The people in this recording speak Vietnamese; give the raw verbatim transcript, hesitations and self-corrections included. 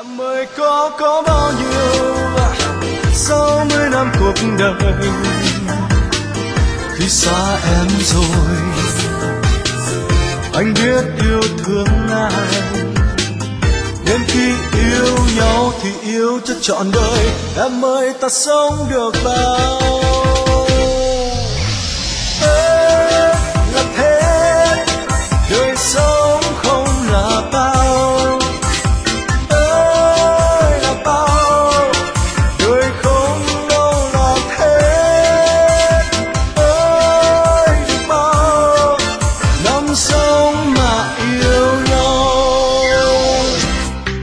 Em ơi có có bao nhiêu sáu mươi năm cuộc đời, khi xa em rồi anh biết yêu thương ai, đến khi yêu nhau thì yêu cho trọn đời. Em ơi ta sống được bao